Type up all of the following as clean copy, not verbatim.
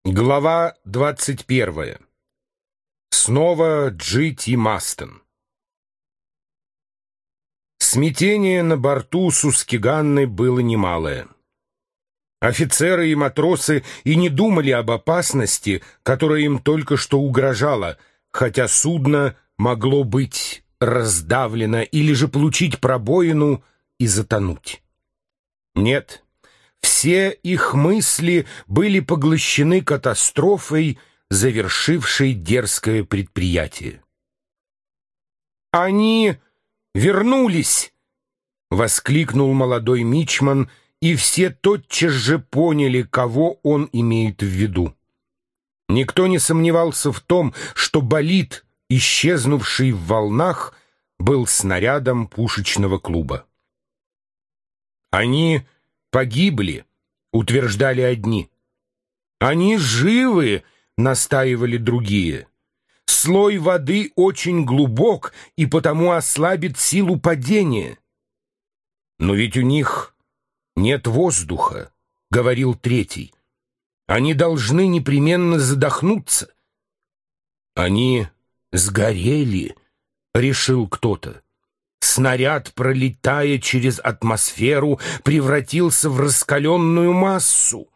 Глава 21. Снова Джи.Ти. Мастон. Смятение на борту Сускиганны было немалое. Офицеры и матросы и не думали об опасности, которая им только что угрожала, хотя судно могло быть раздавлено или же получить пробоину и затонуть. Нет. Все их мысли были поглощены катастрофой, завершившей дерзкое предприятие. «Они вернулись!» — воскликнул молодой мичман, и все тотчас же поняли, кого он имеет в виду. Никто не сомневался в том, что болид, исчезнувший в волнах, был снарядом пушечного клуба. Они погибли, утверждали одни. Они живы, настаивали другие. Слой воды очень глубок и потому ослабит силу падения. Но ведь у них нет воздуха, говорил третий. Они должны непременно задохнуться. Они сгорели, решил кто-то. Снаряд, пролетая через атмосферу, превратился в раскаленную массу.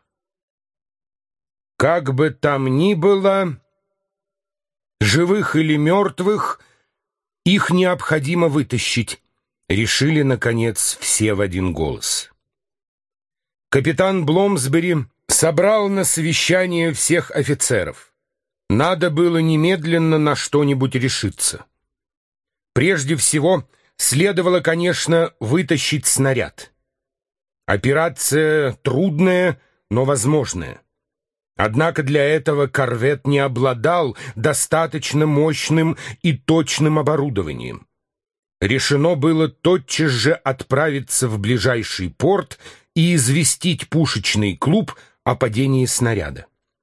Как бы там ни было, живых или мертвых, их необходимо вытащить, решили, наконец, все в один голос. Капитан Бломсбери собрал на совещание всех офицеров. Надо было немедленно на что-нибудь решиться. Прежде всего, следовало, конечно, вытащить снаряд. Операция трудная, но возможная. Однако для этого корвет не обладал достаточно мощным и точным оборудованием. Решено было тотчас же отправиться в ближайший порт и известить пушечный клуб о падении снаряда.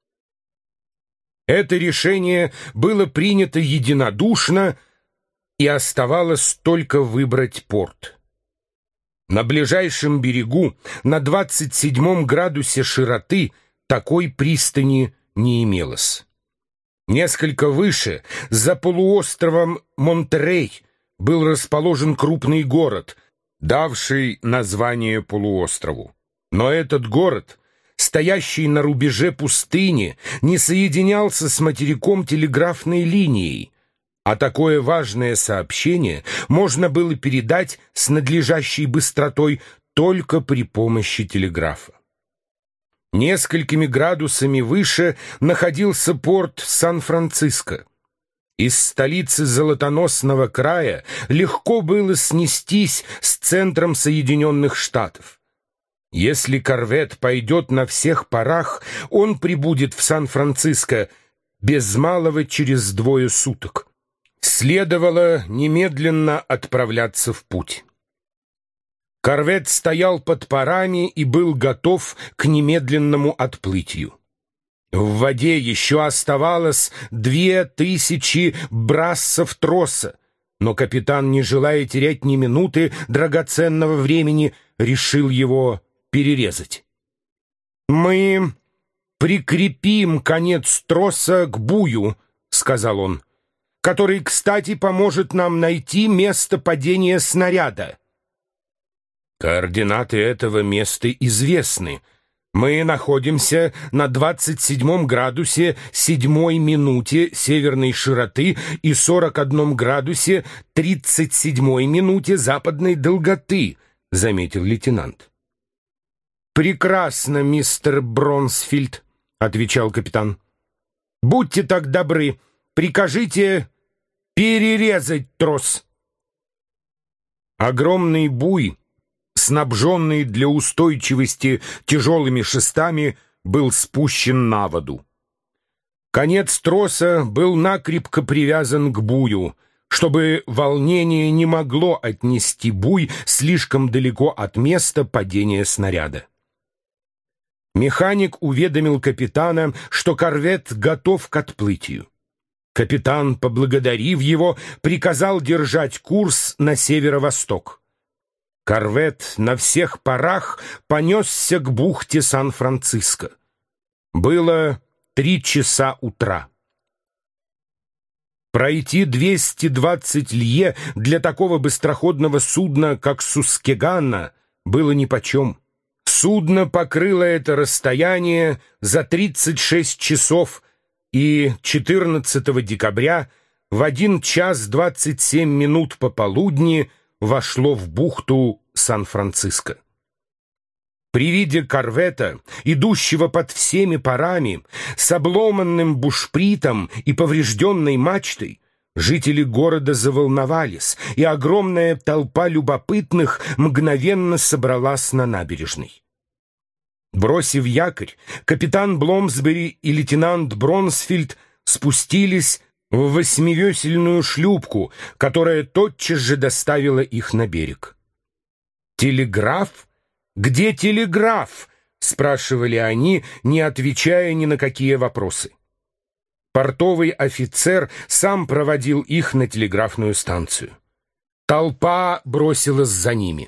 Это решение было принято единодушно, и оставалось только выбрать порт. На ближайшем берегу, на 27 градусе широты, такой пристани не имелось. Несколько выше, за полуостровом Монтерей, был расположен крупный город, давший название полуострову. Но этот город, стоящий на рубеже пустыни, не соединялся с материком телеграфной линией, а такое важное сообщение можно было передать с надлежащей быстротой только при помощи телеграфа. Несколькими градусами выше находился порт Сан-Франциско. Из столицы золотоносного края легко было снестись с центром Соединенных Штатов. Если корвет пойдет на всех парах, он прибудет в Сан-Франциско без малого через 2 суток. Следовало немедленно отправляться в путь. Корвет стоял под парами и был готов к немедленному отплытию. В воде еще оставалось 2000 брассов троса, но капитан, не желая терять ни минуты драгоценного времени, решил его перерезать. «Мы прикрепим конец троса к бую», — сказал он, «который, кстати, поможет нам найти место падения снаряда». «Координаты этого места известны. Мы находимся на 27 градусе 7 минуте северной широты и 41 градусе 37 минуте западной долготы», — заметил лейтенант. «Прекрасно, мистер Бронсфильд», — отвечал капитан. «Будьте так добры, прикажите перерезать трос». Огромный буй, снабженный для устойчивости тяжелыми шестами, был спущен на воду. Конец троса был накрепко привязан к бую, чтобы волнение не могло отнести буй слишком далеко от места падения снаряда. Механик уведомил капитана, что корвет готов к отплытию. Капитан, поблагодарив его, приказал держать курс на северо-восток. Корвет на всех парах понесся к бухте Сан-Франциско. Было 3 часа утра. Пройти 220 лье для такого быстроходного судна, как Сускеганна, было нипочем. Судно покрыло это расстояние за 36 часов и 14 декабря в 1 час 27 минут пополудни вошло в бухту Сан-Франциско. При виде корвета, идущего под всеми парами, с обломанным бушпритом и поврежденной мачтой, жители города заволновались, и огромная толпа любопытных мгновенно собралась на набережной. Бросив якорь, капитан Бломсбери и лейтенант Бронсфильд спустились в восьмивесельную шлюпку, которая тотчас же доставила их на берег. «Телеграф? Где телеграф?» — спрашивали они, не отвечая ни на какие вопросы. Портовый офицер сам проводил их на телеграфную станцию. Толпа бросилась за ними.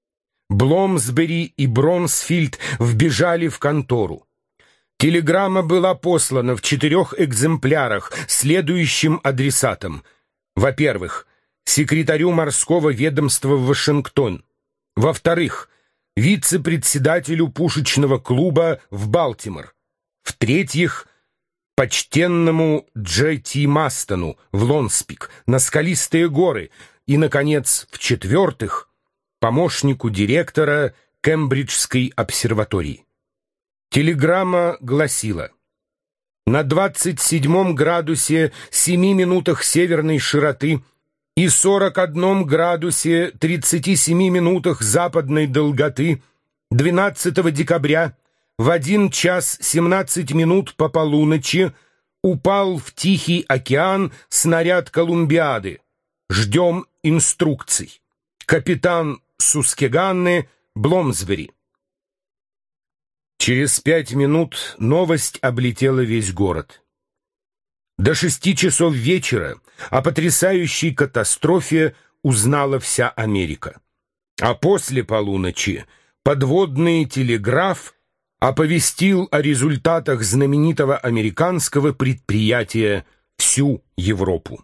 Бломсбери и Бронсфильд вбежали в контору. Телеграмма была послана в 4 экземплярах следующим адресатам. Во-первых, секретарю морского ведомства в Вашингтон. Во-вторых, вице-председателю пушечного клуба в Балтимор. В-третьих, почтенному Дж.Т. Мастону в Лонспик, на скалистые горы. И, наконец, в-четвертых, помощнику директора Кембриджской обсерватории. Телеграмма гласила: на 27 градусе 7 минутах северной широты и 41 градусе 37 минутах западной долготы 12 декабря в 1 час 17 минут по полуночи упал в Тихий океан снаряд Колумбиады. Ждем инструкций. Капитан Сускеганны Бломсбери. Через 5 минут новость облетела весь город. До 6 часов вечера о потрясающей катастрофе узнала вся Америка. А после полуночи подводный телеграф оповестил о результатах знаменитого американского предприятия всю Европу.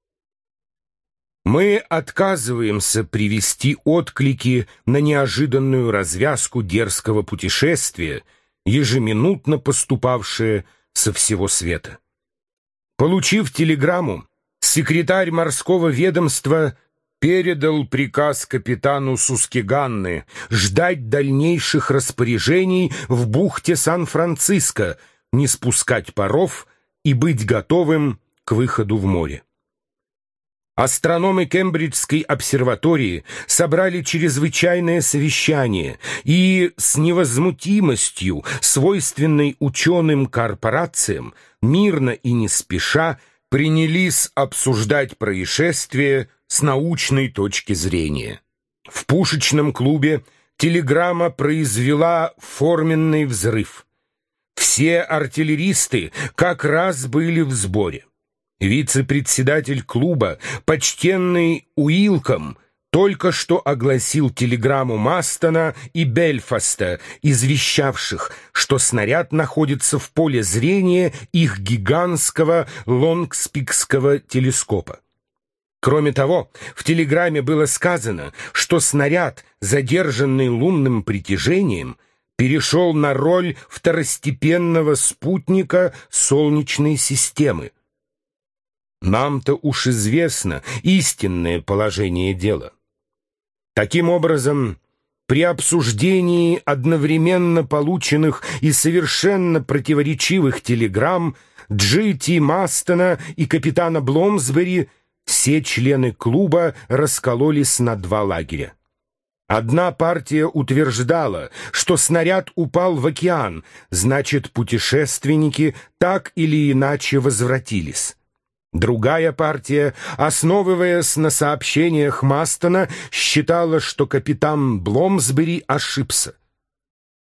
Мы отказываемся привести отклики на неожиданную развязку дерзкого путешествия, ежеминутно поступавшее со всего света. Получив телеграмму, секретарь морского ведомства передал приказ капитану Сускеганны ждать дальнейших распоряжений в бухте Сан-Франциско, не спускать паров и быть готовым к выходу в море. Астрономы Кембриджской обсерватории собрали чрезвычайное совещание и с невозмутимостью, свойственной ученым корпорациям, мирно и не спеша принялись обсуждать происшествие с научной точки зрения. В пушечном клубе телеграмма произвела форменный взрыв. Все артиллеристы как раз были в сборе. Вице-председатель клуба, почтенный Уилком, только что огласил телеграмму Мастона и Бельфаста, извещавших, что снаряд находится в поле зрения их гигантского лонгспикского телескопа. Кроме того, в телеграмме было сказано, что снаряд, задержанный лунным притяжением, перешел на роль второстепенного спутника Солнечной системы. Нам-то уж известно истинное положение дела. Таким образом, при обсуждении одновременно полученных и совершенно противоречивых телеграмм Дж.Т. Мастона и капитана Бломсбери все члены клуба раскололись на 2 лагеря. Одна партия утверждала, что снаряд упал в океан, значит, путешественники так или иначе возвратились. Другая партия, основываясь на сообщениях Мастона, считала, что капитан Бломсбери ошибся.